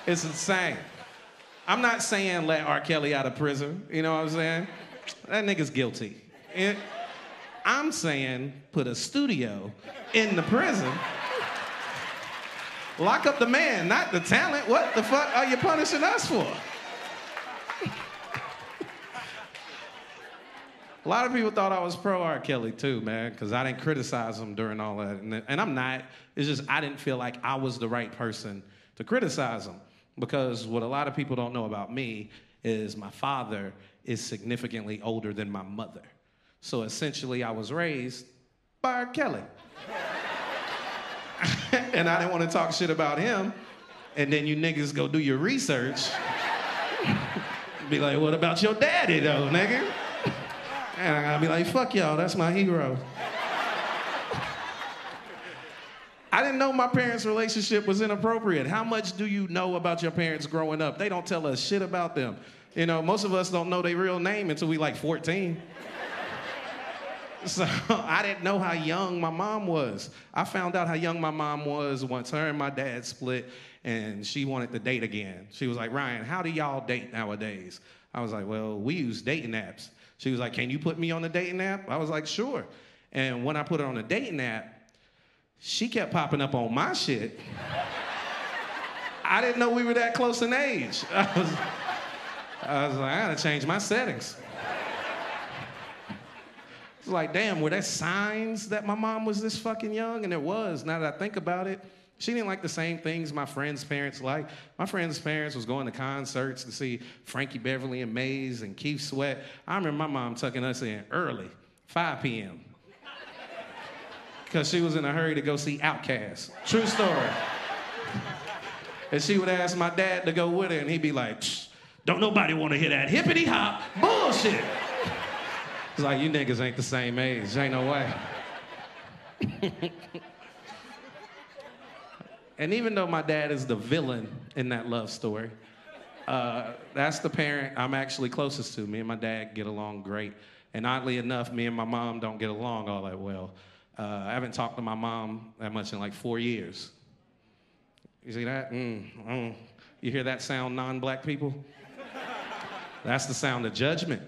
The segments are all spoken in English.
It's insane. I'm not saying let R. Kelly out of prison. You know what I'm saying? That nigga's guilty. I'm saying put a studio in the prison. Lock up the man, not the talent. What the fuck are you punishing us for? A lot of people thought I was pro R. Kelly too, man, because I didn't criticize him during all that. And I'm not. It's just I didn't feel like I was the right person to criticize him. Because what a lot of people don't know about me is my father is significantly older than my mother. So essentially, I was raised by R. Kelly. And I didn't want to talk shit about him. And then you niggas go do your research. Be like, what about your daddy, though, nigga? And I gotta be like, fuck y'all, that's my hero. I didn't know my parents' relationship was inappropriate. How much do you know about your parents growing up? They don't tell us shit about them. You know, most of us don't know their real name until we like 14. So I didn't know how young my mom was. I found out how young my mom was once her and my dad split and she wanted to date again. She was like, Ryan, how do y'all date nowadays? I was like, well, we use dating apps. She was like, can you put me on the dating app? I was like, sure. And when I put her on the dating app, she kept popping up on my shit. I didn't know we were that close in age. I was like, I gotta change my settings. It's like, damn, were there signs that my mom was this fucking young? And there was, now that I think about it. She didn't like the same things my friends' parents liked. My friends' parents was going to concerts to see Frankie Beverly and Maze and Keith Sweat. I remember my mom tucking us in early, 5 p.m. Because she was in a hurry to go see Outkast. True story. And she would ask my dad to go with her, and he'd be like, don't nobody want to hear that hippity hop bullshit. It's like, you niggas ain't the same age. Ain't no way. And even though my dad is the villain in that love story, that's the parent I'm actually closest to. Me and my dad get along great. And oddly enough, me and my mom don't get along all that well. I haven't talked to my mom that much in like 4 years. You see that? You hear that sound, non-black people? That's the sound of judgment.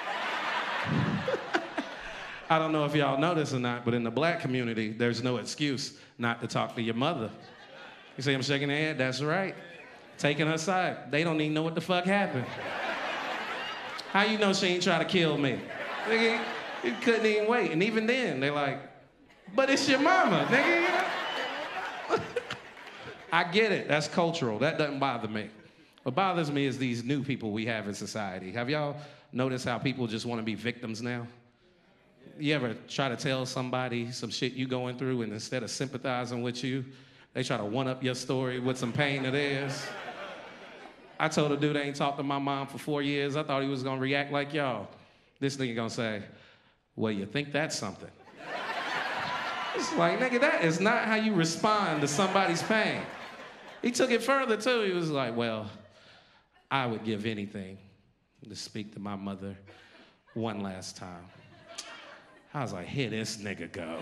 I don't know if y'all know this or not, but in the black community, there's no excuse not to talk to your mother. You see I'm shaking their head? That's right. Taking her side. They don't even know what the fuck happened. How you know she ain't try to kill me? Nigga, you couldn't even wait. And even then, they're like, but it's your mama, nigga. I get it. That's cultural. That doesn't bother me. What bothers me is these new people we have in society. Have y'all noticed how people just want to be victims now? You ever try to tell somebody some shit you going through, and instead of sympathizing with you, they try to one-up your story with some pain of theirs? I told a dude I ain't talked to my mom for 4 years. I thought he was gonna react like y'all. This nigga gonna say, well, you think that's something? It's like, nigga, that is not how you respond to somebody's pain. He took it further, too. He was like, well, I would give anything to speak to my mother one last time. I was like, here this nigga go.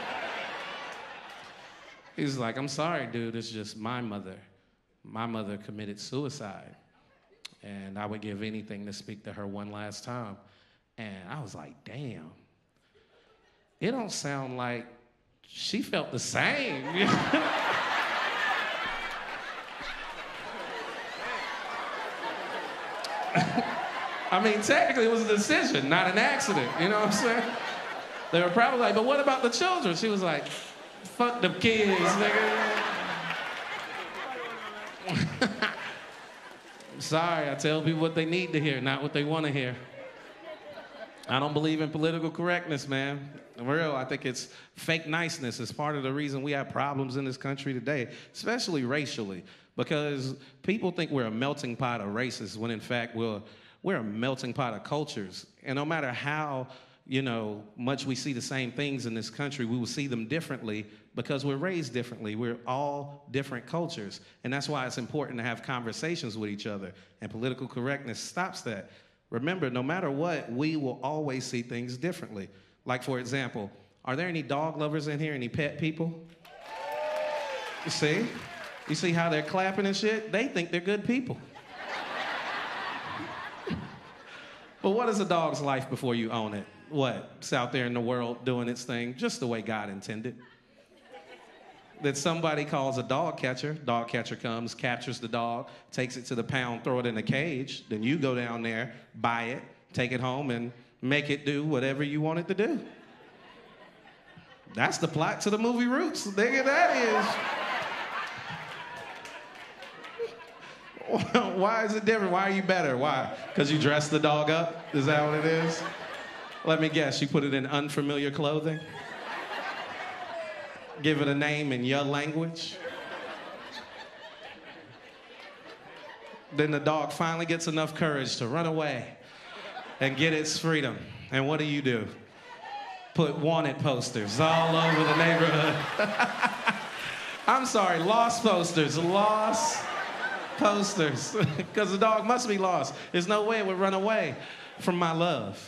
He was like, I'm sorry, dude, it's just my mother. My mother committed suicide, and I would give anything to speak to her one last time. And I was like, damn. It don't sound like she felt the same. I mean, technically it was a decision, not an accident, you know what I'm saying? They were probably like, but what about the children? She was like, fuck the kids, nigga. Sorry, I tell people what they need to hear, not what they want to hear. I don't believe in political correctness, man. For real, I think it's fake niceness. It's part of the reason we have problems in this country today, especially racially, because people think we're a melting pot of races when in fact we're a melting pot of cultures. And no matter how, much we see the same things in this country, we will see them differently because we're raised differently. We're all different cultures. And that's why it's important to have conversations with each other. And political correctness stops that. Remember, no matter what, we will always see things differently. Like, for example, are there any dog lovers in here? Any pet people? You see? You see how they're clapping and shit? They think they're good people. But what is a dog's life before you own it? What? It's out there in the world doing its thing just the way God intended. That somebody calls a dog catcher comes, captures the dog, takes it to the pound, throw it in a cage, then you go down there, buy it, take it home, and make it do whatever you want it to do. That's the plot to the movie Roots. Nigga, that is. Why is it different? Why are you better? Why? Because you dressed the dog up? Is that what it is? Let me guess, you put it in unfamiliar clothing? Give it a name in your language? Then the dog finally gets enough courage to run away and get its freedom. And what do? Put wanted posters all over the neighborhood. I'm sorry, lost posters. Because the dog must be lost. There's no way it would run away from my love.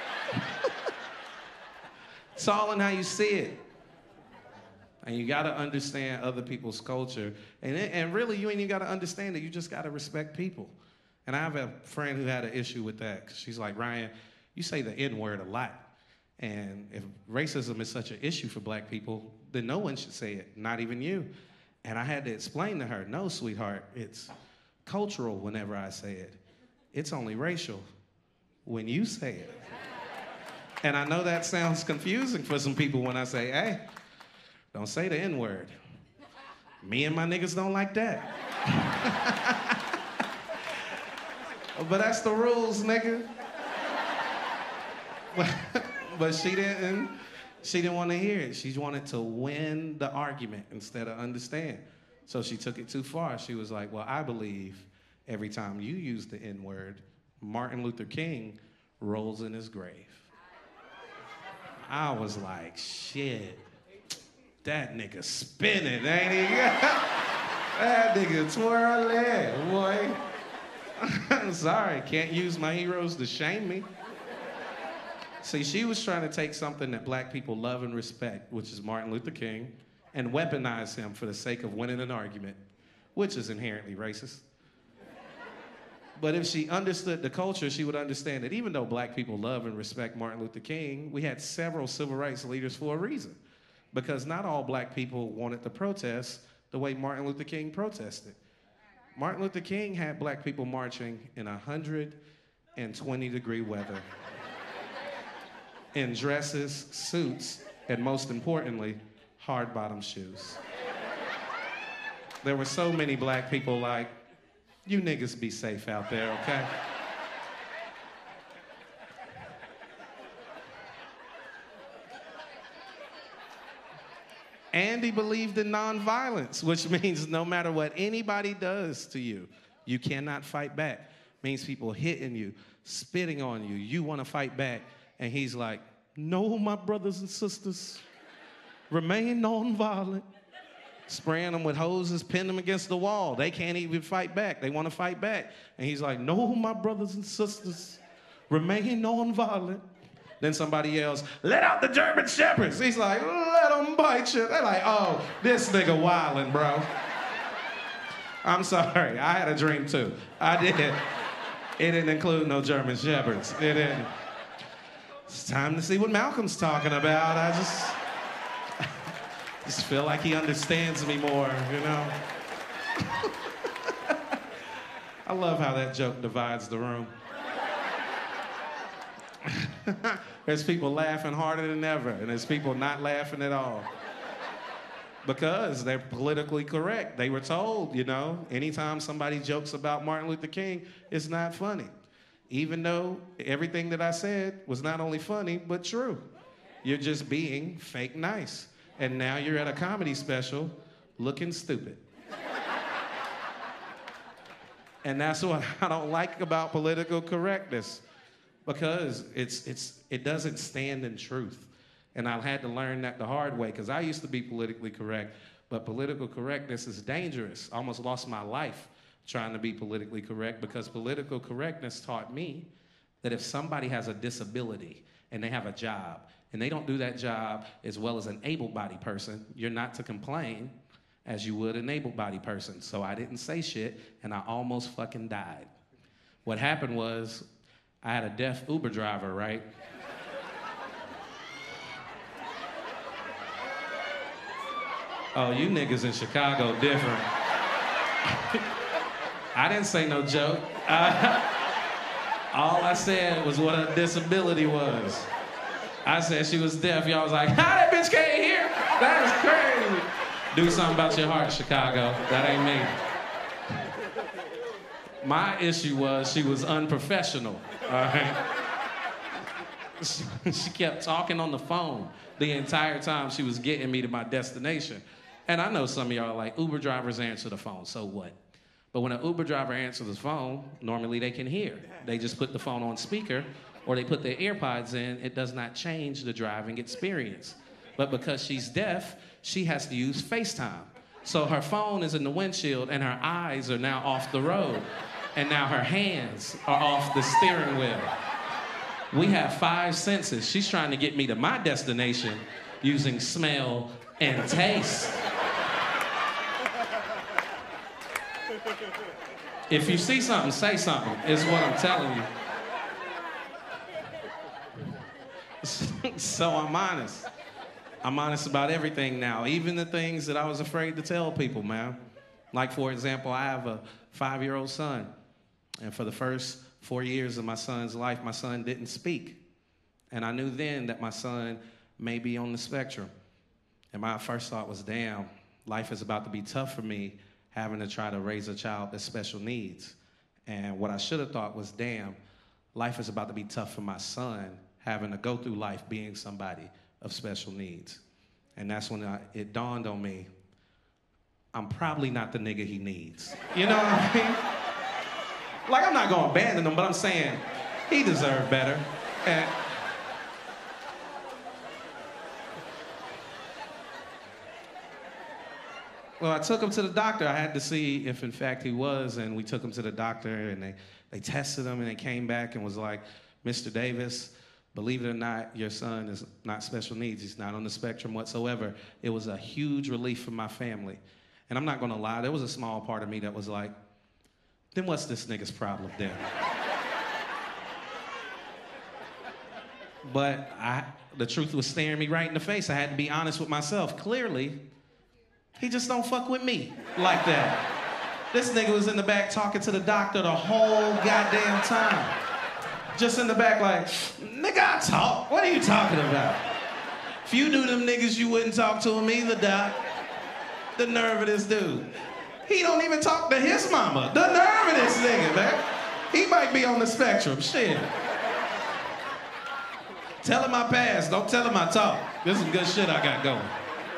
It's all in how you see it. And you got to understand other people's culture. And really, you ain't even got to understand it. You just got to respect people. And I have a friend who had an issue with that. She's like, Ryan, you say the N-word a lot. And if racism is such an issue for black people, then no one should say it, not even you. And I had to explain to her, no, sweetheart, it's cultural whenever I say it. It's only racial when you say it. And I know that sounds confusing for some people when I say, hey, don't say the N-word. Me and my niggas don't like that. But that's the rules, nigga. But she didn't want to hear it. She wanted to win the argument instead of understand. So she took it too far. She was like, well, I believe every time you use the N-word, Martin Luther King rolls in his grave. I was like, shit, that nigga spinning, ain't he? That nigga twirling, boy. I'm sorry, can't use my heroes to shame me. See, she was trying to take something that black people love and respect, which is Martin Luther King, and weaponize him for the sake of winning an argument, which is inherently racist. But if she understood the culture, she would understand that even though black people love and respect Martin Luther King, we had several civil rights leaders for a reason. Because not all black people wanted to protest the way Martin Luther King protested. Martin Luther King had black people marching in 120-degree weather. In dresses, suits, and most importantly, hard-bottom shoes. There were so many black people like, you niggas be safe out there, okay? And he believed in nonviolence, which means no matter what anybody does to you, you cannot fight back. Means people hitting you, spitting on you, you want to fight back. And he's like, no, my brothers and sisters, remain nonviolent. Spraying them with hoses, pinning them against the wall. They can't even fight back. They want to fight back. And he's like, no, my brothers and sisters, remain nonviolent. Then somebody yells, let out the German Shepherds. He's like, let them bite you. They're like, oh, this nigga wildin', bro. I'm sorry, I had a dream too. I did. It didn't include no German Shepherds. It didn't. It's time to see what Malcolm's talking about. I just feel like he understands me more, you know? I love how that joke divides the room. There's people laughing harder than ever, and there's people not laughing at all. Because they're politically correct. They were told, you know, anytime somebody jokes about Martin Luther King, it's not funny. Even though everything that I said was not only funny, but true. You're just being fake nice. And now you're at a comedy special looking stupid. And that's what I don't like about political correctness, because it doesn't stand in truth. And I had to learn that the hard way, because I used to be politically correct, but political correctness is dangerous. I almost lost my life trying to be politically correct, because political correctness taught me that if somebody has a disability and they have a job, and they don't do that job as well as an able-bodied person, you're not to complain, as you would an able-bodied person. So I didn't say shit, and I almost fucking died. What happened was, I had a deaf Uber driver, right? Oh, you niggas in Chicago different. I didn't say no joke. All I said was what her disability was. I said she was deaf. Y'all was like, how that bitch can't hear? That is crazy. Do something about your heart, Chicago. That ain't me. My issue was she was unprofessional. All right? She kept talking on the phone the entire time she was getting me to my destination. And I know some of y'all are like, Uber drivers answer the phone, so what? But when an Uber driver answers the phone, normally they can hear. They just put the phone on speaker or they put their AirPods in. It does not change the driving experience. But because she's deaf, she has to use FaceTime. So her phone is in the windshield and her eyes are now off the road. And now her hands are off the steering wheel. We have 5 senses. She's trying to get me to my destination using smell and taste. If you see something, say something, is what I'm telling you. So I'm honest. I'm honest about everything now, even the things that I was afraid to tell people, man. Like, for example, I have a 5-year-old son. And for the first 4 years of my son's life, my son didn't speak. And I knew then that my son may be on the spectrum. And my first thought was, damn, life is about to be tough for me having to try to raise a child with special needs. And what I should have thought was, damn, life is about to be tough for my son having to go through life being somebody of special needs. And that's when it dawned on me, I'm probably not the nigga he needs. You know what I mean? Like, I'm not gonna abandon him, but I'm saying he deserved better. And well, I took him to the doctor. I had to see if, in fact, he was, and we took him to the doctor, and they tested him, and they came back and was like, Mr. Davis, believe it or not, your son is not special needs. He's not on the spectrum whatsoever. It was a huge relief for my family. And I'm not gonna lie, there was a small part of me that was like, then what's this nigga's problem then? But the truth was staring me right in the face. I had to be honest with myself. Clearly, he just don't fuck with me like that. This nigga was in the back talking to the doctor the whole goddamn time. Just in the back like, nigga, I talk. What are you talking about? If you knew them niggas, you wouldn't talk to him either, doc. The nerve of this dude. He don't even talk to his mama. The nerve of this nigga, man. He might be on the spectrum, shit. Tell him I pass, don't tell him I talk. This is some good shit I got going.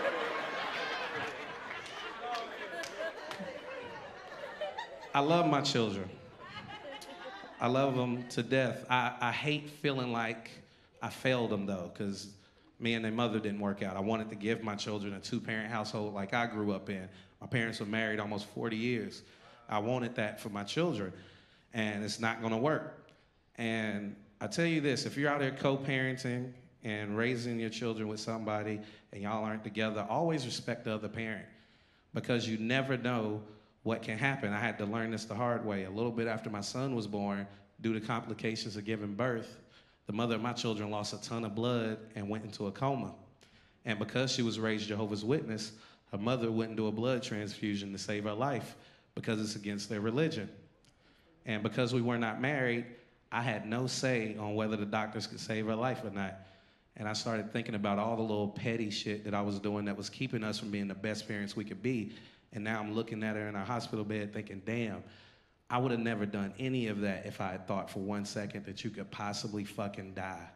I love my children. I love them to death. I hate feeling like I failed them, though, because me and their mother didn't work out. I wanted to give my children a 2-parent household like I grew up in. My parents were married almost 40 years. I wanted that for my children, and it's not gonna work. And I tell you this, if you're out there co-parenting and raising your children with somebody and y'all aren't together, always respect the other parent, because you never know what can happen. I had to learn this the hard way. A little bit after my son was born, due to complications of giving birth, the mother of my children lost a ton of blood and went into a coma. And because she was raised Jehovah's Witness, her mother wouldn't do a blood transfusion to save her life because it's against their religion. And because we were not married, I had no say on whether the doctors could save her life or not. And I started thinking about all the little petty shit that I was doing that was keeping us from being the best parents we could be. And now I'm looking at her in our hospital bed thinking, damn, I would have never done any of that if I had thought for 1 second that you could possibly fucking die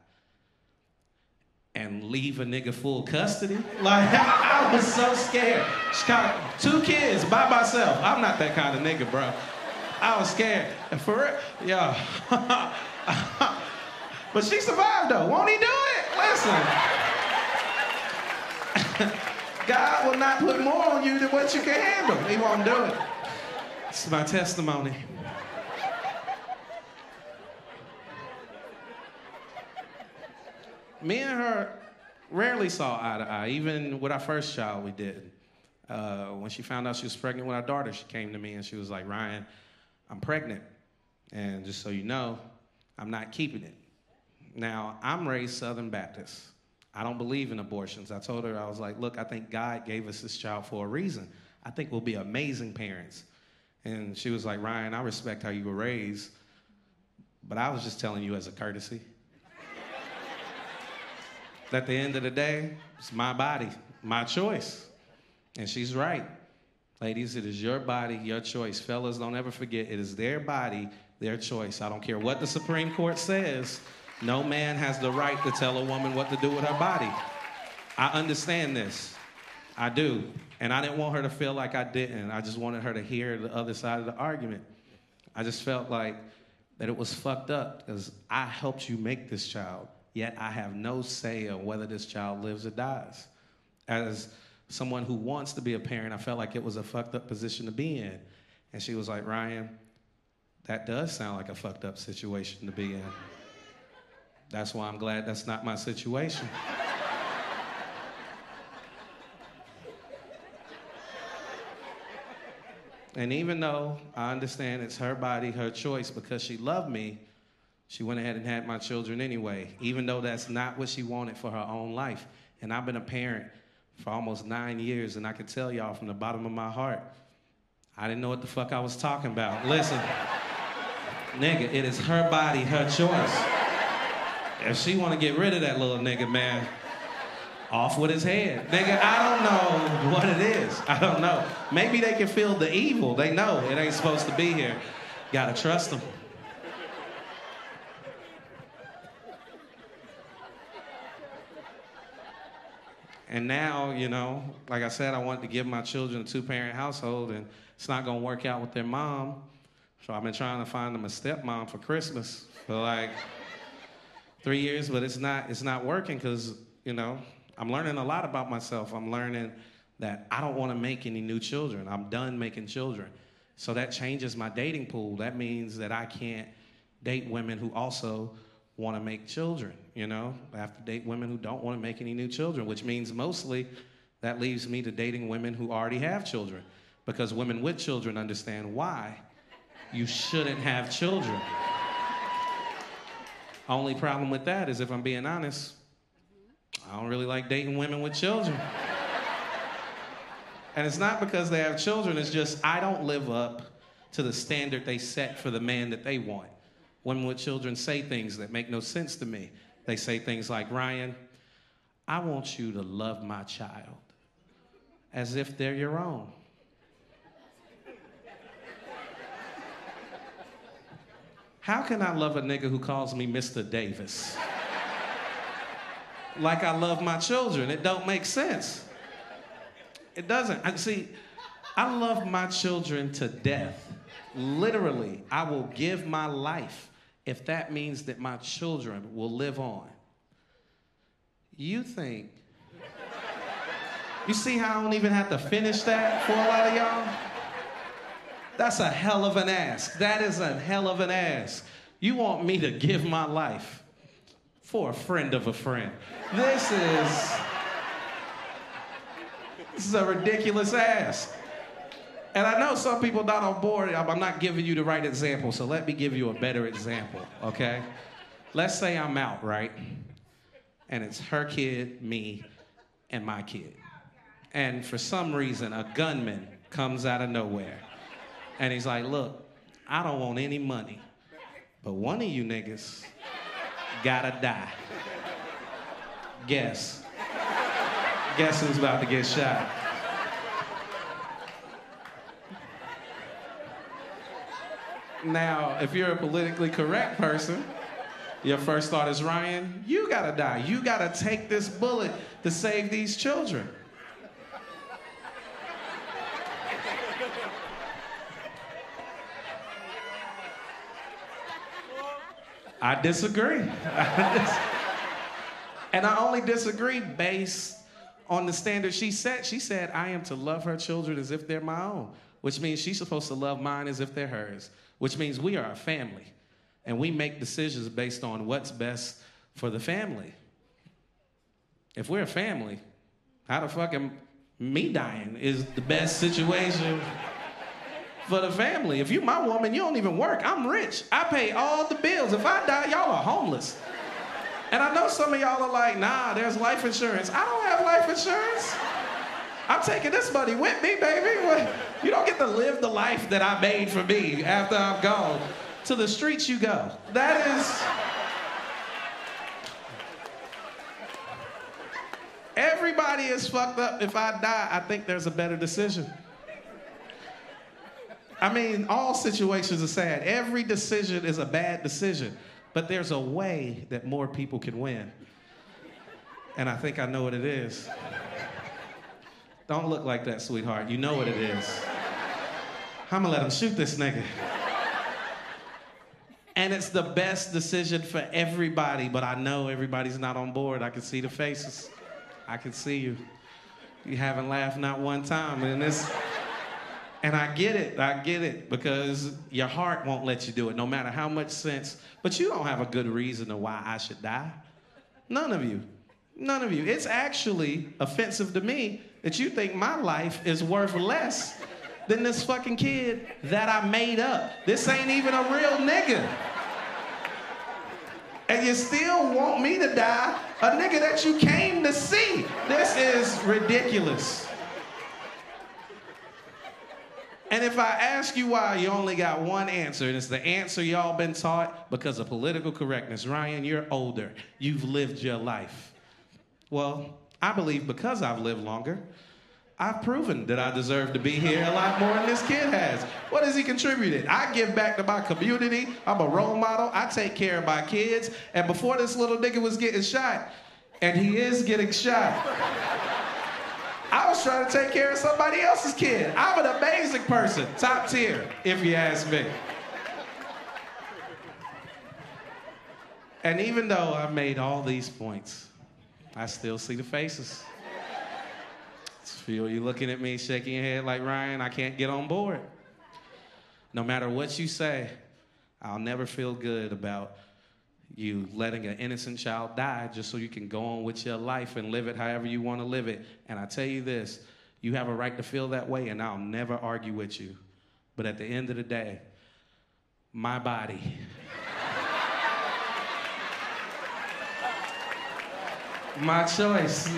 and leave a nigga full custody. Like, I was so scared. Chicago, 2 kids by myself. I'm not that kind of nigga, bro. I was scared. And for real, yeah. But she survived, though. Won't he do it? Listen. God will not put more on you than what you can handle. He won't do it. It's my testimony. Me and her rarely saw eye to eye. Even with our first child, we didn't. When she found out she was pregnant with our daughter, she came to me and she was like, Ryan, I'm pregnant. And just so you know, I'm not keeping it. Now, I'm raised Southern Baptist. I don't believe in abortions. I told her, I was like, look, I think God gave us this child for a reason. I think we'll be amazing parents. And she was like, Ryan, I respect how you were raised, but I was just telling you as a courtesy. At the end of the day, it's my body, my choice. And she's right. Ladies, it is your body, your choice. Fellas, don't ever forget, it is their body, their choice. I don't care what the Supreme Court says. No man has the right to tell a woman what to do with her body. I understand this. I do. And I didn't want her to feel like I didn't. I just wanted her to hear the other side of the argument. I just felt like that it was fucked up because I helped you make this child, yet I have no say on whether this child lives or dies. As someone who wants to be a parent, I felt like it was a fucked up position to be in. And she was like, Ryan, that does sound like a fucked up situation to be in. That's why I'm glad that's not my situation. And even though I understand it's her body, her choice, because she loved me, she went ahead and had my children anyway, even though that's not what she wanted for her own life. And I've been a parent for almost 9 years, and I can tell y'all from the bottom of my heart, I didn't know what the fuck I was talking about. Listen, nigga, it is her body, her choice. If she want to get rid of that little nigga, man, off with his head. Nigga, I don't know what it is. I don't know. Maybe they can feel the evil. They know it ain't supposed to be here. Gotta trust them. And now, you know, like I said, I wanted to give my children a two-parent household, and it's not gonna work out with their mom. So I've been trying to find them a stepmom for Christmas for like 3 years, but it's not working because, you know, I'm learning a lot about myself. I'm learning that I don't want to make any new children. I'm done making children. So that changes my dating pool. That means that I can't date women who also want to make children, you know? I have to date women who don't want to make any new children, which means mostly that leaves me to dating women who already have children, because women with children understand why you shouldn't have children. Only problem with that is, if I'm being honest, I don't really like dating women with children. And it's not because they have children, it's just I don't live up to the standard they set for the man that they want. Women with children say things that make no sense to me. They say things like, Ryan, I want you to love my child as if they're your own. How can I love a nigga who calls me Mr. Davis? Like I love my children. It don't make sense. It doesn't. See, I love my children to death. Literally, I will give my life if that means that my children will live on. You think, you see how I don't even have to finish that for a lot of y'all? That's a hell of an ask. That is a hell of an ask. You want me to give my life for a friend of a friend. This is a ridiculous ask. And I know some people not on board. I'm not giving you the right example, so let me give you a better example, okay? Let's say I'm out, right? And it's her kid, me, and my kid. And for some reason, a gunman comes out of nowhere. And he's like, look, I don't want any money, but one of you niggas gotta die. Guess. Guess who's about to get shot? Now, if you're a politically correct person, your first thought is, Ryan, you gotta die. You gotta take this bullet to save these children. I disagree. And I only disagree based on the standard she set. She said, I am to love her children as if they're my own, which means she's supposed to love mine as if they're hers, which means we are a family. And we make decisions based on what's best for the family. If we're a family, how the fuck am Me dying is the best situation for the family. If you my woman, you don't even work. I'm rich. I pay all the bills. If I die, y'all are homeless. And I know some of y'all are like, nah, there's life insurance. I don't have life insurance. I'm taking this money with me, baby. You don't get to live the life that I made for me after I'm gone. To the streets you go. That is... Everybody is fucked up. If I die, I think there's a better decision. I mean, all situations are sad. Every decision is a bad decision. But there's a way that more people can win. And I think I know what it is. Don't look like that, sweetheart. You know what it is. I'm gonna let him shoot this nigga. And it's the best decision for everybody, but I know everybody's not on board. I can see the faces. I can see you. You haven't laughed not one time in this. And I get it, because your heart won't let you do it, no matter how much sense. But you don't have a good reason to why I should die. None of you. None of you. It's actually offensive to me that you think my life is worth less than this fucking kid that I made up. This ain't even a real nigga. And you still want me to die, a nigga that you came to see. This is ridiculous. And if I ask you why, you only got one answer, and it's the answer y'all been taught because of political correctness. Ryan, you're older. You've lived your life. Well, I believe because I've lived longer, I've proven that I deserve to be here a lot more than this kid has. What has he contributed? I give back to my community. I'm a role model. I take care of my kids. And before this little nigga was getting shot, and he is getting shot, I was trying to take care of somebody else's kid. I'm an amazing person. Top tier, if you ask me. And even though I've made all these points, I still see the faces. Feel you looking at me, shaking your head like, Ryan, I can't get on board. No matter what you say, I'll never feel good about you letting an innocent child die just so you can go on with your life and live it however you want to live it. And I tell you this, you have a right to feel that way, and I'll never argue with you. But at the end of the day, my body. My choice.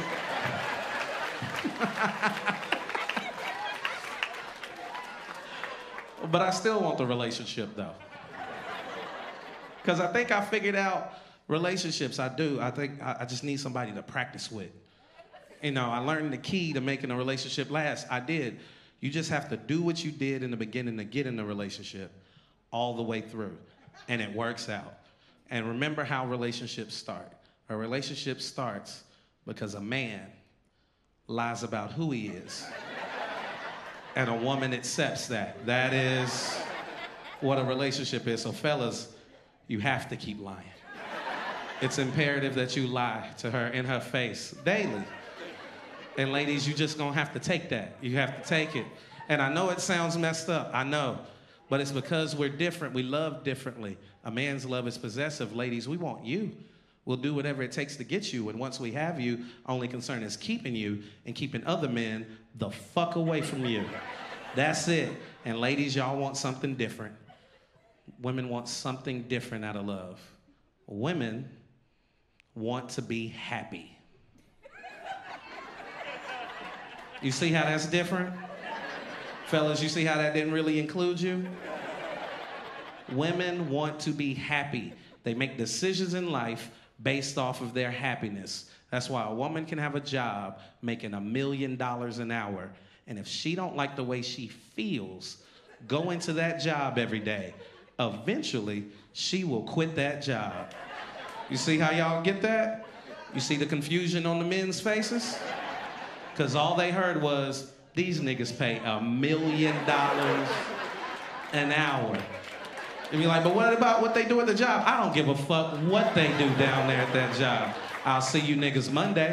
But I still want the relationship, though. Because I think I figured out relationships. I do. I think I just need somebody to practice with. You know, I learned the key to making a relationship last. I did. You just have to do what you did in the beginning to get in the relationship all the way through. And it works out. And remember how relationships start. A relationship starts because a man lies about who he is. And a woman accepts that. That is what a relationship is. So fellas, you have to keep lying. It's imperative that you lie to her in her face daily. And ladies, you just gonna have to take that. You have to take it. And I know it sounds messed up, I know. But it's because we're different, we love differently. A man's love is possessive. Ladies, we want you. We'll do whatever it takes to get you. And once we have you, only concern is keeping you and keeping other men the fuck away from you. That's it. And ladies, y'all want something different. Women want something different out of love. Women want to be happy. You see how that's different? Fellas, you see how that didn't really include you? Women want to be happy. They make decisions in life based off of their happiness. That's why a woman can have a job making $1 million an hour, and if she don't like the way she feels going to that job every day, eventually she will quit that job. You see how y'all get that? You see the confusion on the men's faces? Because all they heard was, these niggas pay $1 million an hour. And you're like, but what about what they do at the job? I don't give a fuck what they do down there at that job. I'll see you niggas Monday.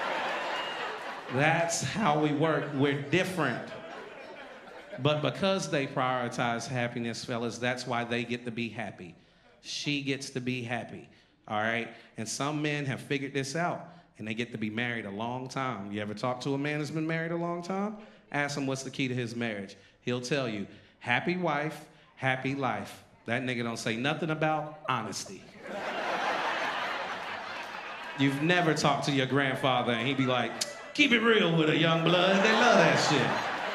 That's how we work. We're different. But because they prioritize happiness, fellas, that's why they get to be happy. She gets to be happy, all right? And some men have figured this out, and they get to be married a long time. You ever talk to a man that's been married a long time? Ask him what's the key to his marriage. He'll tell you, happy wife, happy life. That nigga don't say nothing about honesty. You've never talked to your grandfather and he'd be like, keep it real with a young blood. They love that shit.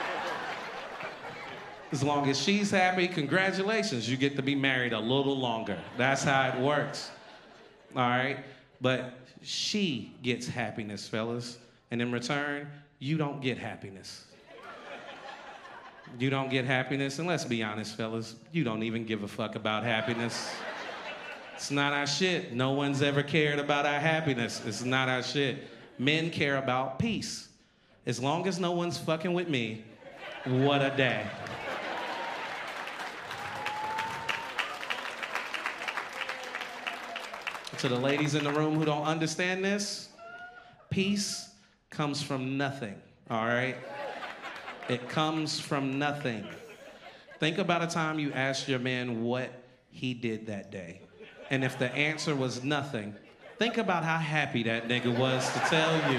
As long as she's happy, congratulations, you get to be married a little longer. That's how it works. All right? But she gets happiness, fellas. And in return, you don't get happiness. You don't get happiness, and let's be honest, fellas, you don't even give a fuck about happiness. It's not our shit. No one's ever cared about our happiness. It's not our shit. Men care about peace. As long as no one's fucking with me, what a day. To the ladies in the room who don't understand this, peace comes from nothing, all right? It comes from nothing. Think about a time you asked your man what he did that day. And if the answer was nothing, think about how happy that nigga was to tell you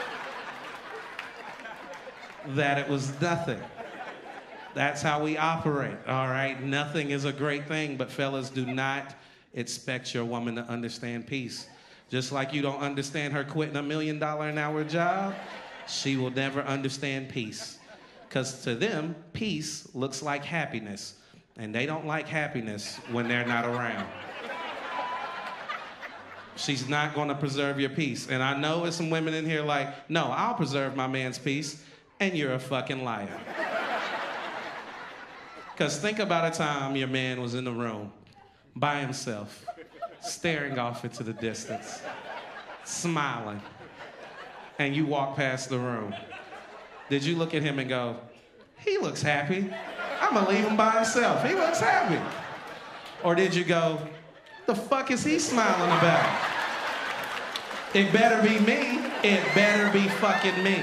that it was nothing. That's how we operate, all right? Nothing is a great thing, but fellas, do not expect your woman to understand peace. Just like you don't understand her quitting $1 million an hour job, she will never understand peace. Because to them, peace looks like happiness. And they don't like happiness when they're not around. She's not going to preserve your peace. And I know there's some women in here like, no, I'll preserve my man's peace, and you're a fucking liar. Because think about a time your man was in the room by himself, staring off into the distance, smiling, and you walk past the room. Did you look at him and go, he looks happy. I'm gonna leave him by himself. He looks happy. Or did you go, the fuck is he smiling about? It better be me. It better be fucking me.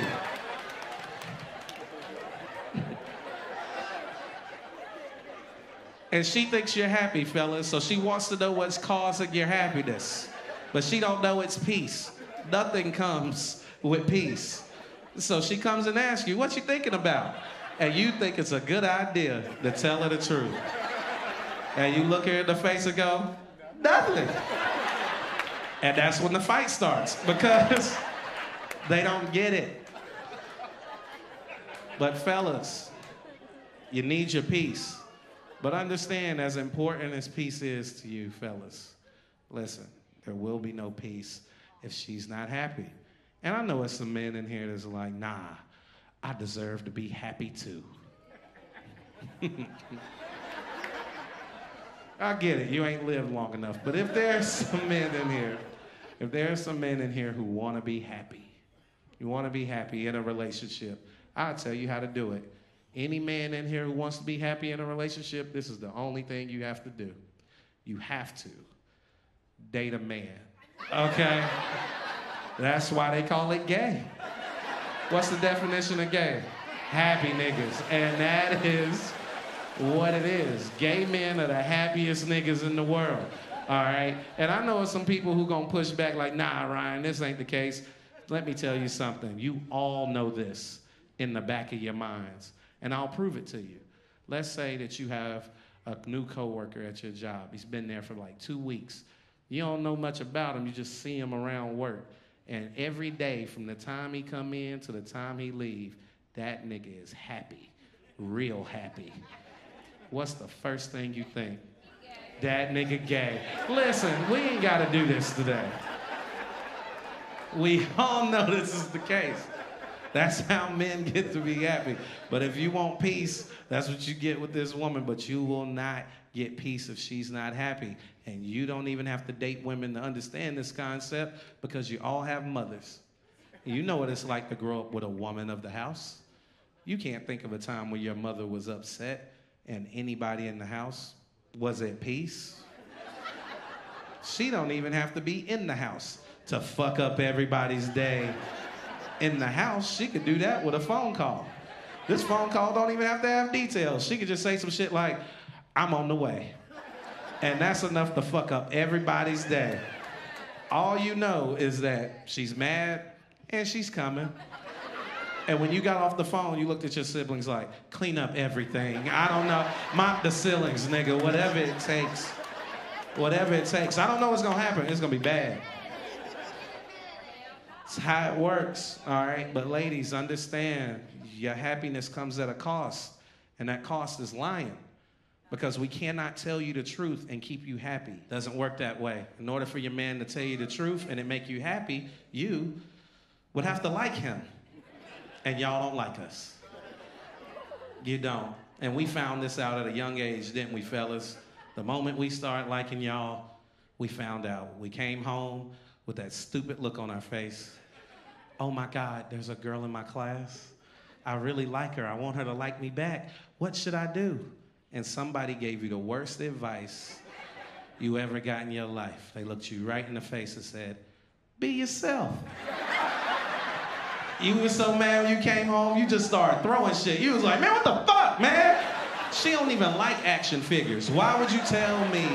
And she thinks you're happy, fellas, so she wants to know what's causing your happiness. But she don't know it's peace. Nothing comes with peace. So she comes and asks you, what you thinking about? And you think it's a good idea to tell her the truth. And you look her in the face and go, nothing. And that's when the fight starts, because they don't get it. But fellas, you need your peace. But understand, as important as peace is to you, fellas, listen, there will be no peace if she's not happy. And I know there's some men in here that's like, nah, I deserve to be happy too. I get it, you ain't lived long enough. But if there's some men in here, who want to be happy, you want to be happy in a relationship, I'll tell you how to do it. Any man in here who wants to be happy in a relationship, this is the only thing you have to do. You have to date a man, okay? That's why they call it gay. What's the definition of gay? Happy niggas. And that is what it is. Gay men are the happiest niggas in the world, all right? And I know some people who gonna push back like, nah, Ryan, this ain't the case. Let me tell you something. You all know this in the back of your minds, and I'll prove it to you. Let's say that you have a new coworker at your job. He's been there for like 2 weeks. You don't know much about him. You just see him around work. And every day, from the time he come in to the time he leave, that nigga is happy, real happy. What's the first thing you think? That nigga gay. Listen, we ain't got to do this today. We all know this is the case. That's how men get to be happy. But if you want peace, that's what you get with this woman. But you will not get peace if she's not happy. And you don't even have to date women to understand this concept, because you all have mothers. You know what it's like to grow up with a woman of the house. You can't think of a time when your mother was upset and anybody in the house was at peace. She don't even have to be in the house to fuck up everybody's day. In the house, she could do that with a phone call. This phone call don't even have to have details. She could just say some shit like, I'm on the way. And that's enough to fuck up everybody's day. All you know is that she's mad and she's coming. And when you got off the phone, you looked at your siblings like, clean up everything. I don't know. Mop the ceilings, nigga. Whatever it takes. Whatever it takes. I don't know what's gonna happen. It's gonna be bad. It's how it works, all right? But ladies, understand, your happiness comes at a cost. And that cost is lying. Because we cannot tell you the truth and keep you happy. Doesn't work that way. In order for your man to tell you the truth and it make you happy, you would have to like him. And y'all don't like us. You don't. And we found this out at a young age, didn't we, fellas? The moment we started liking y'all, we found out. We came home with that stupid look on our face. Oh my God, there's a girl in my class. I really like her. I want her to like me back. What should I do? And somebody gave you the worst advice you ever got in your life. They looked you right in the face and said, be yourself. You were so mad when you came home, you just started throwing shit. You was like, man, what the fuck, man? She don't even like action figures. Why would you tell me?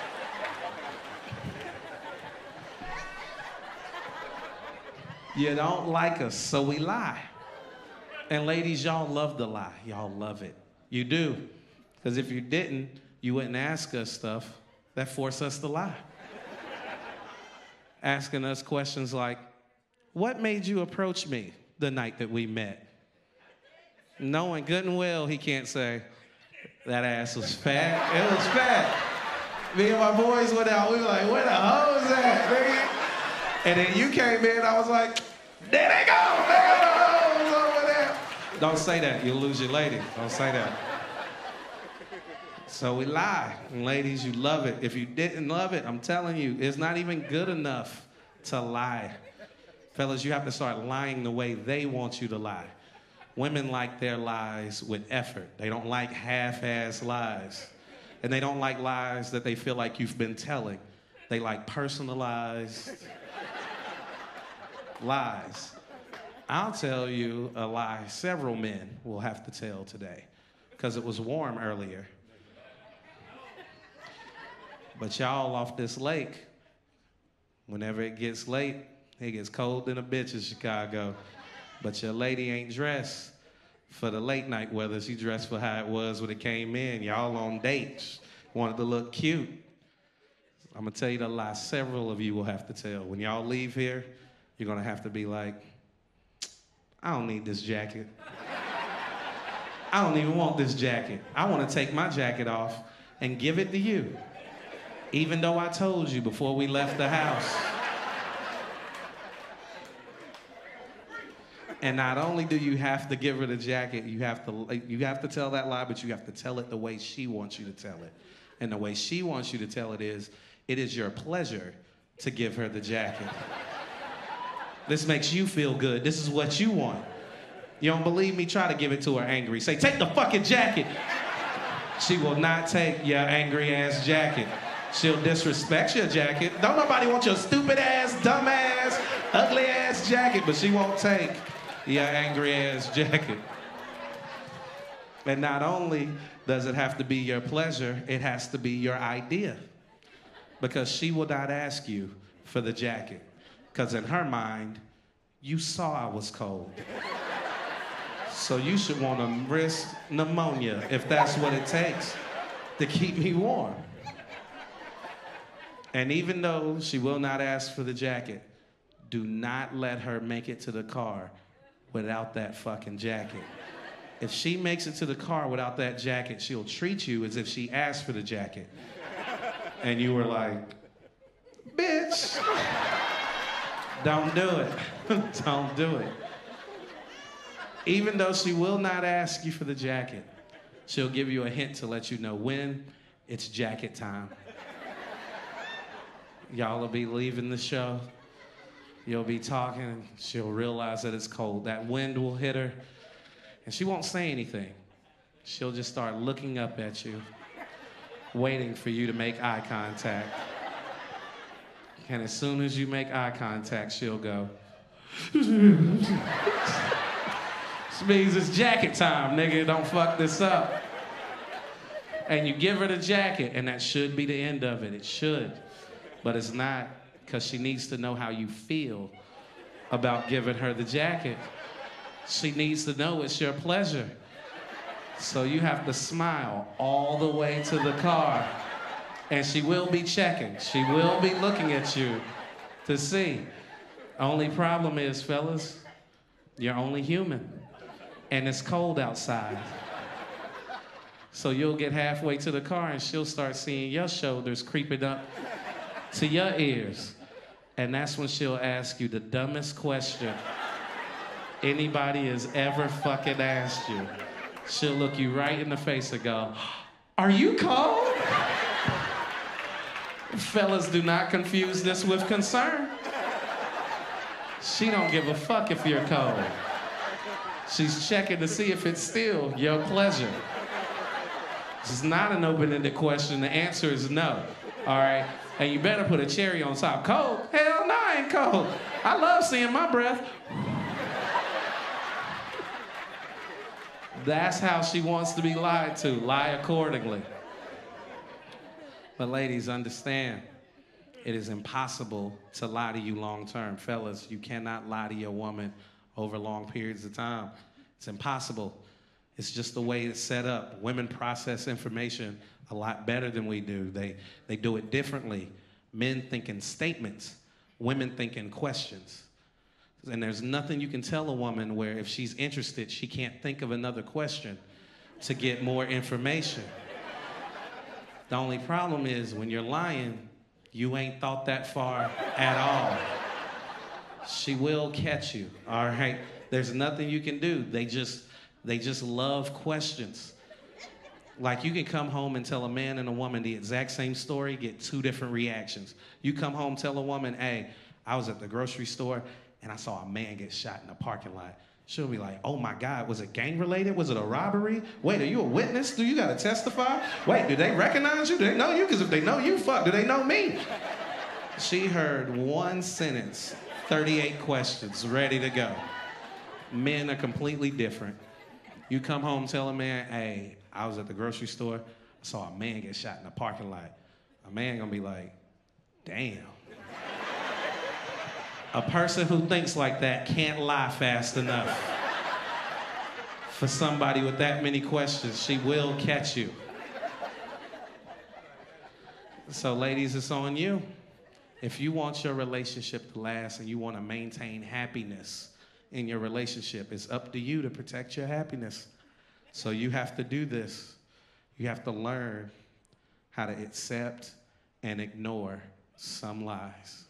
You don't like us, so we lie. And ladies, y'all love the lie. Y'all love it. You do. Because if you didn't, you wouldn't ask us stuff that force us to lie. Asking us questions like, what made you approach me the night that we met? Knowing good and well he can't say, that ass was fat. It was fat. Me and my boys went out. We were like, where the hell is that, nigga? And then you came in, I was like, there they go. There the hoes over there. Don't say that. You'll lose your lady. Don't say that. So we lie. And ladies, you love it. If you didn't love it, I'm telling you, it's not even good enough to lie. Fellas, you have to start lying the way they want you to lie. Women like their lies with effort. They don't like half-ass lies. And they don't like lies that they feel like you've been telling. They like personalized lies. I'll tell you a lie several men will have to tell today because it was warm earlier. But y'all off this lake, whenever it gets late, it gets cold in a bitch in Chicago. But your lady ain't dressed for the late night weather. She dressed for how it was when it came in. Y'all on dates. Wanted to look cute. I'm going to tell you the lie several of you will have to tell. When y'all leave here, you're going to have to be like, I don't need this jacket. I don't even want this jacket. I want to take my jacket off and give it to you. Even though I told you before we left the house. And not only do you have to give her the jacket, you have to tell that lie, but you have to tell it the way she wants you to tell it. And the way she wants you to tell it is your pleasure to give her the jacket. This makes you feel good. This is what you want. You don't believe me? Try to give it to her angry. Say, take the fucking jacket. She will not take your angry ass jacket. She'll disrespect your jacket. Don't nobody want your stupid ass, dumb ass, ugly ass jacket, but she won't take your angry ass jacket. And not only does it have to be your pleasure, it has to be your idea. Because she will not ask you for the jacket. Because in her mind, you saw I was cold. So you should want to risk pneumonia if that's what it takes to keep me warm. And even though she will not ask for the jacket, do not let her make it to the car without that fucking jacket. If she makes it to the car without that jacket, she'll treat you as if she asked for the jacket. And you were like, bitch, don't do it. Don't do it. Even though she will not ask you for the jacket, she'll give you a hint to let you know when it's jacket time. Y'all will be leaving the show. You'll be talking. She'll realize that it's cold. That wind will hit her. And she won't say anything. She'll just start looking up at you, waiting for you to make eye contact. And as soon as you make eye contact, she'll go, this means it's jacket time, nigga. Don't fuck this up. And you give her the jacket, and that should be the end of it. It should. But it's not. because she needs to know how you feel about giving her the jacket. She needs to know it's your pleasure. So you have to smile all the way to the car. And she will be checking. She will be looking at you to see. Only problem is, fellas, you're only human. And it's cold outside. So you'll get halfway to the car and she'll start seeing your shoulders creeping up to your ears. And that's when she'll ask you the dumbest question anybody has ever fucking asked you. She'll look you right in the face and go, "Are you cold?" Fellas, do not confuse this with concern. She don't give a fuck if you're cold. She's checking to see if it's still your pleasure. This is not an open-ended question. The answer is no, all right? And you better put a cherry on top. Cold? Hell no, I ain't cold. I love seeing my breath. That's how she wants to be lied to. Lie accordingly. But ladies, understand, it is impossible to lie to you long term. Fellas, you cannot lie to your woman over long periods of time. It's impossible. It's just the way it's set up. Women process information a lot better than we do. They do it differently. Men think in statements. Women think in questions. And there's nothing you can tell a woman where if she's interested, she can't think of another question to get more information. The only problem is when you're lying, you ain't thought that far at all. She will catch you, all right? There's nothing you can do. They just love questions. Like you can come home and tell a man and a woman the exact same story, get two different reactions. You come home, tell a woman, "Hey, I was at the grocery store and I saw a man get shot in the parking lot." She'll be like, "Oh my God, was it gang related? Was it a robbery? Wait, are you a witness? Do you gotta testify? Wait, do they recognize you? Do they know you? Because if they know you, fuck, do they know me?" She heard one sentence, 38 questions, ready to go. Men are completely different. You come home, tell a man, "Hey, I was at the grocery store, I saw a man get shot in the parking lot." A man gonna be like, "Damn." A person who thinks like that can't lie fast enough. For somebody with that many questions, she will catch you. So ladies, it's on you. If you want your relationship to last and you want to maintain happiness in your relationship, it's up to you to protect your happiness. So you have to do this. You have to learn how to accept and ignore some lies.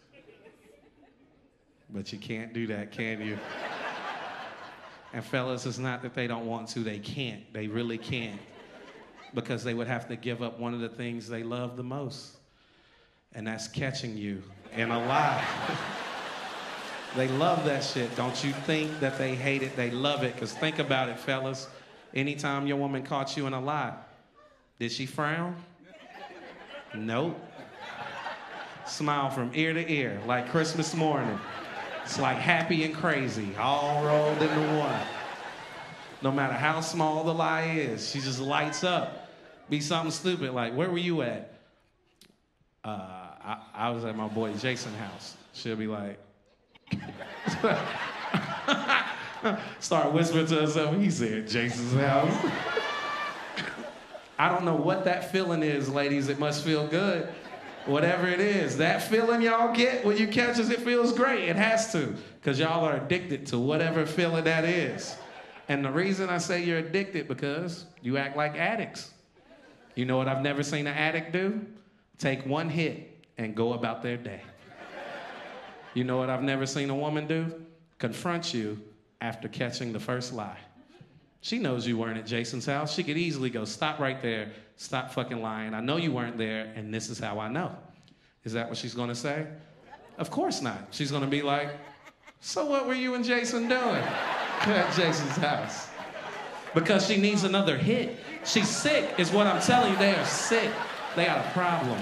But you can't do that, can you? And fellas, it's not that they don't want to, they can't. They really can't. Because they would have to give up one of the things they love the most. And that's catching you in a lie. They love that shit. Don't you think that they hate it? They love it. Because think about it, fellas. Anytime your woman caught you in a lie, did she frown? Nope. Smile from ear to ear, like Christmas morning. It's like happy and crazy, all rolled into one. No matter how small the lie is, she just lights up. Be something stupid like, "Where were you at?" I was at my boy Jason's house. She'll be like, start whispering to herself, "He said Jason's house." I don't know what that feeling is, ladies. It must feel good. Whatever it is, that feeling y'all get when you catch us, it feels great. It has to, because y'all are addicted to whatever feeling that is. And the reason I say you're addicted, because you act like addicts. You know what I've never seen an addict do? Take one hit and go about their day. You know what I've never seen a woman do? Confront you after catching the first lie. She knows you weren't at Jason's house. She could easily go, "Stop right there. Stop fucking lying. I know you weren't there, and this is how I know." Is that what she's gonna say? Of course not. She's gonna be like, "So what were you and Jason doing at Jason's house?" Because she needs another hit. She's sick, is what I'm telling you. They are sick. They got a problem.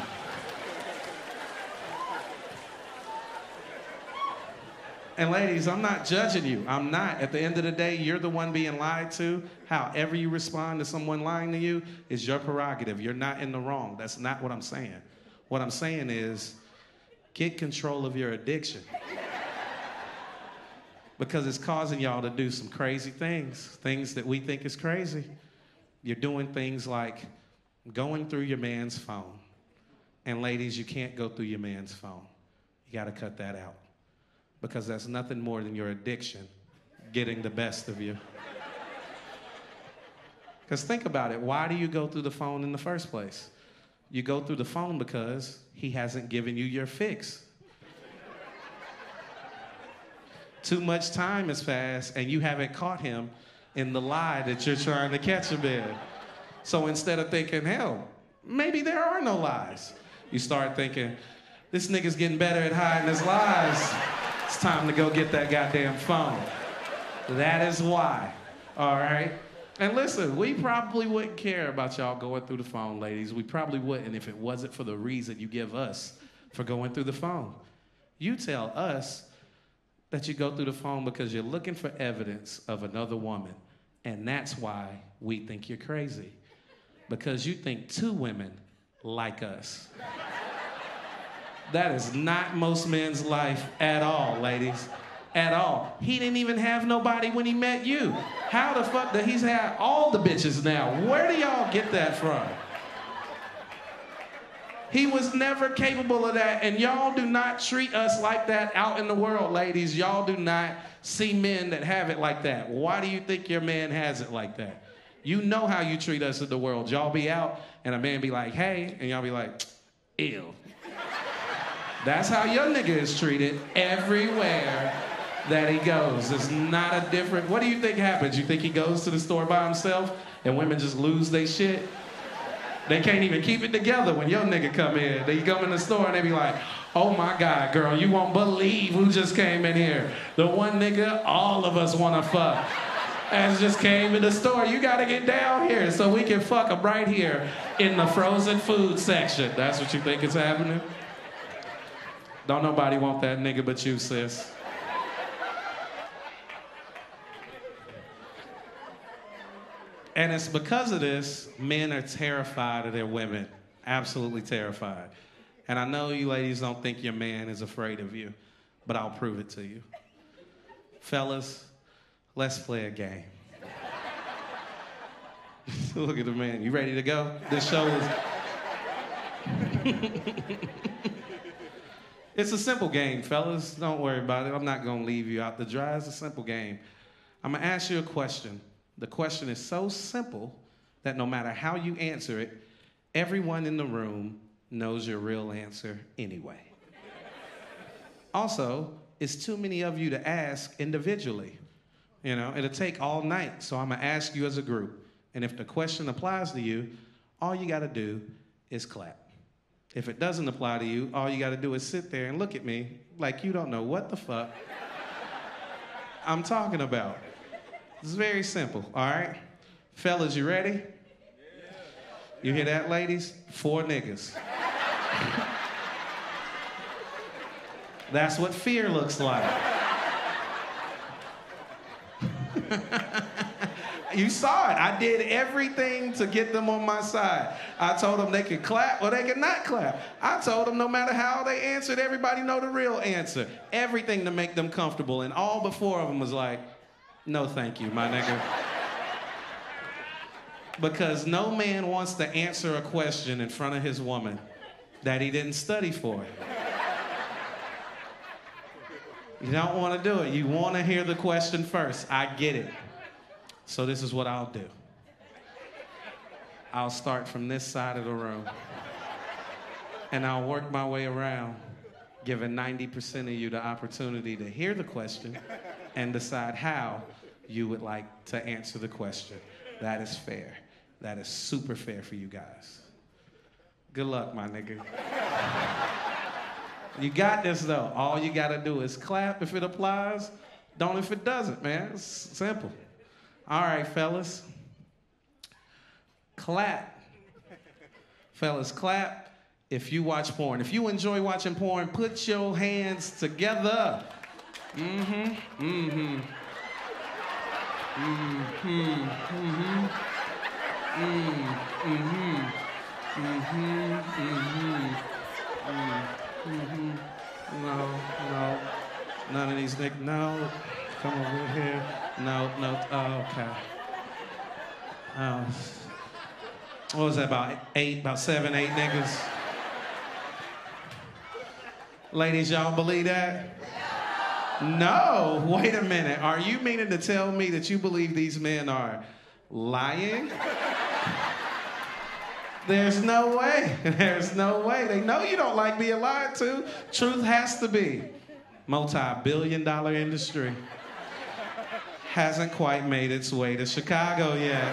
And ladies, I'm not judging you. I'm not. At the end of the day, you're the one being lied to. However you respond to someone lying to you is your prerogative. You're not in the wrong. That's not what I'm saying. What I'm saying is, Get control of your addiction. Because it's causing y'all to do some crazy things that we think is crazy. You're doing things like going through your man's phone. And ladies, you can't go through your man's phone. You gotta cut that out. Because that's nothing more than your addiction getting the best of you. Because think about it, why do you go through the phone in the first place? You go through the phone because he hasn't given you your fix. Too much time has passed and you haven't caught him in the lie that you're trying to catch him in. So instead of thinking, hell, maybe there are no lies, you start thinking, this nigga's getting better at hiding his lies. It's time to go get that goddamn phone. That is why, all right? And listen, we probably wouldn't care about y'all going through the phone, ladies. We probably wouldn't if it wasn't for the reason you give us for going through the phone. You tell us that you go through the phone because you're looking for evidence of another woman. And that's why we think you're crazy. Because you think two women like us. That is not most men's life at all, ladies. At all. He didn't even have nobody when he met you. How the fuck did he's had all the bitches now? Where do y'all get that from? He was never capable of that, and y'all do not treat us like that out in the world, ladies. Y'all do not see men that have it like that. Why do you think your man has it like that? You know how you treat us in the world. Y'all be out, and a man be like, hey, and y'all be like, ew. That's how your nigga is treated everywhere that he goes. It's not a different... What do you think happens? You think he goes to the store by himself, and women just lose their shit? They can't even keep it together when your nigga come in. They come in the store and they be like, oh my God, girl, you won't believe who just came in here. The one nigga all of us wanna fuck. As just came in the store. You gotta get down here so we can fuck him right here in the frozen food section. That's what you think is happening? Don't nobody want that nigga but you, sis. And it's because of this, men are terrified of their women. Absolutely terrified. And I know you ladies don't think your man is afraid of you, but I'll prove it to you. Fellas, let's play a game. Look at the man. You ready to go? This show is... It's a simple game, fellas. Don't worry about it. I'm not going to leave you out to dry. It's a simple game. I'm going to ask you a question. The question is so simple that no matter how you answer it, everyone in the room knows your real answer anyway. Also, it's too many of you to ask individually. You know, it'll take all night, so I'm gonna ask you as a group. And if the question applies to you, all you gotta do is clap. If it doesn't apply to you, all you gotta do is sit there and look at me like you don't know what the fuck I'm talking about. It's very simple, all right? Fellas, you ready? You hear that, ladies? 4 niggas. That's what fear looks like. You saw it. I did everything to get them on my side. I told them they could clap or they could not clap. I told them no matter how they answered, everybody know the real answer. Everything to make them comfortable. And all but 4 of them was like, no thank you, my nigga. Because no man wants to answer a question in front of his woman that he didn't study for. You don't want to do it. You want to hear the question first. I get it. So this is what I'll do. I'll start from this side of the room. And I'll work my way around, giving 90% of you the opportunity to hear the question and decide how you would like to answer the question. That is fair. That is super fair for you guys. Good luck, my nigga. You got this, though. All you got to do is clap if it applies. Don't if it doesn't, man. It's simple. All right, fellas. Clap. Fellas, clap if you watch porn. If you enjoy watching porn, put your hands together. Mm-hmm. Mm-hmm. Mm-hmm. Mm-hmm. Mm-hmm. Mm-hmm. Mm-hmm. Mm-hmm. Mm-hmm. No. None of these niggas. No. Come over here. No. Oh, okay. Oh. What was that, about 7, 8 niggas? Ladies, y'all believe that? No, wait a minute. Are you meaning to tell me that you believe these men are lying? There's no way. There's no way. They know you don't like being lied to. Truth has to be. Multi-billion-dollar industry. Hasn't quite made its way to Chicago yet.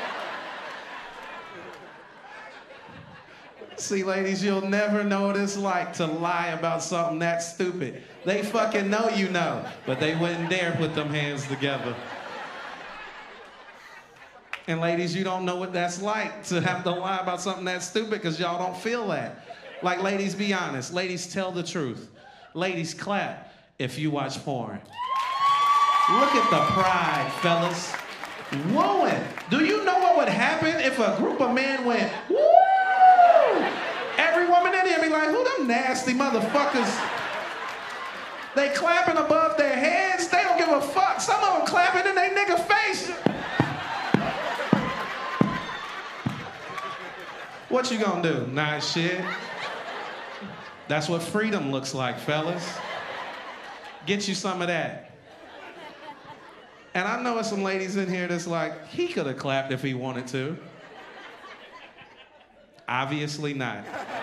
See, ladies, you'll never know what it's like to lie about something that stupid. They fucking know you know, but they wouldn't dare put them hands together. And ladies, you don't know what that's like to have to lie about something that stupid because y'all don't feel that. Like, ladies, be honest. Ladies, tell the truth. Ladies, clap if you watch porn. Look at the pride, fellas. Wooing. Do you know what would happen if a group of men went, woo? Every woman in here be like, who them nasty motherfuckers? They clapping above their heads. They don't give a fuck. Some of them clapping in their nigga face. What you gonna do? Nah, shit. That's what freedom looks like, fellas. Get you some of that. And I know there's some ladies in here that's like, he could have clapped if he wanted to. Obviously not.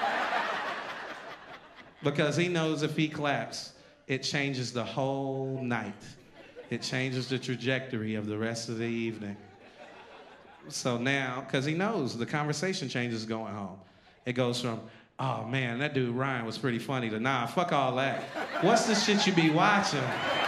Because he knows if he claps, it changes the whole night. It changes the trajectory of the rest of the evening. So now, because he knows the conversation changes going home. It goes from, oh man, that dude Ryan was pretty funny, to nah, fuck all that. What's the shit you be watching?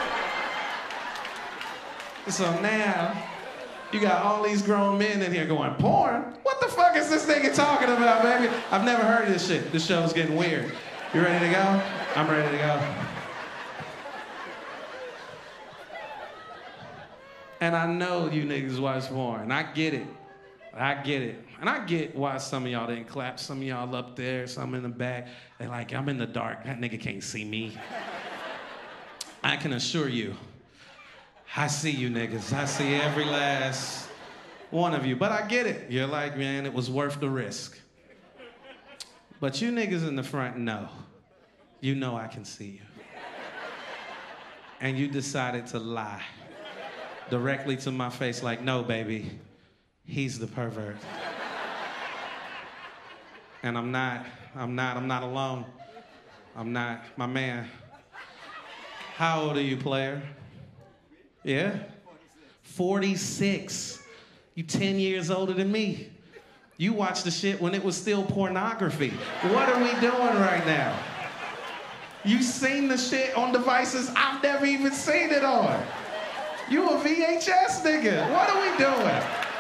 So now, you got all these grown men in here going, porn? What the fuck is this nigga talking about, baby? I've never heard of this shit. This show's getting weird. You ready to go? I'm ready to go. And I know you niggas watch porn, and I get it. I get it. And I get why some of y'all didn't clap. Some of y'all up there, some in the back. They like, I'm in the dark. That nigga can't see me. I can assure you, I see you niggas. I see every last one of you. But I get it. You're like, man, it was worth the risk. But you niggas in the front know. You know I can see you. And you decided to lie directly to my face like, no, baby, he's the pervert. And I'm not alone. I'm not, my man. How old are you, player? Yeah? 46. You 10 years older than me. You watched the shit when it was still pornography. What are we doing right now? You seen the shit on devices I've never even seen it on. You a VHS nigga. What are we doing?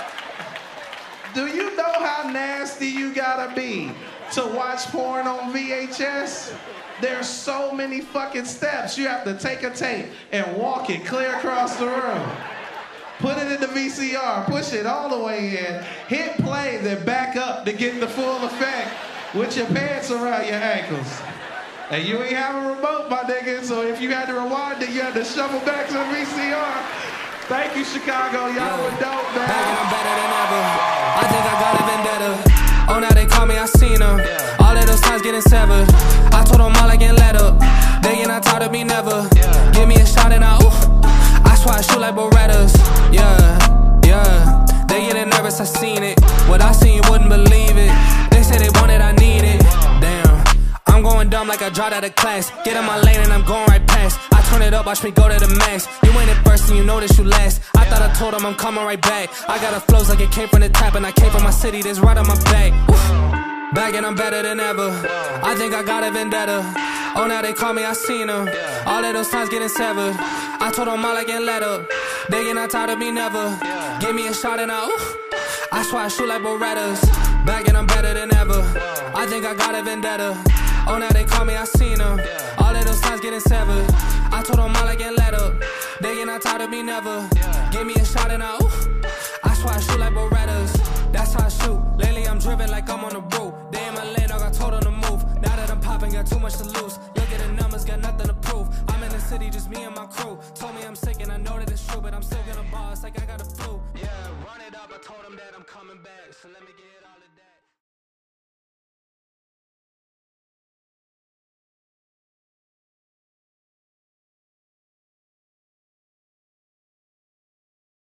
Do you know how nasty you gotta be to watch porn on VHS? There's so many fucking steps. You have to take a tape and walk it clear across the room. Put it in the VCR, push it all the way in, hit play, then back up to get the full effect with your pants around your ankles. And you ain't have a remote, my nigga, so if you had to rewind it, you had to shuffle back to the VCR. Thank you, Chicago. Y'all were dope, man. Back and I'm better than ever. I think I got a vendetta. Oh, now they call me, I seen them. All of those times getting severed. I told them all I can't let up. They get not tired of me never. Give me a shot and I swear I shoot like Berettas. Yeah. They getting nervous, I seen it. What I seen, you wouldn't believe it. They say they want it, I need it. Damn. I'm going dumb like I dropped out of class. Get in my lane and I'm going right past. I turn it up, watch me go to the max. You ain't it first and you know that you last. I thought I told them I'm coming right back. I got a flows like it came from the tap. And I came from my city, that's right on my back. Back and I'm better than ever. I think I got a vendetta. Oh, now they call me, I seen them. All of those times getting severed. I told them all I can't let up. They get not tired of me never. Give me a shot and I swear I shoot like Berettas. Back and I'm better than ever. I think I got a vendetta. Oh, now they call me, I seen them. All of those times getting severed. I told them all I can't let up. They get not tired of me never. Give me a shot and I swear I shoot like Berettas. That's how I shoot. Lately I'm driven like I'm on the road. They in my lane, I got told on the move. Now that I'm popping, got too much to lose. Look at the numbers, got so let me get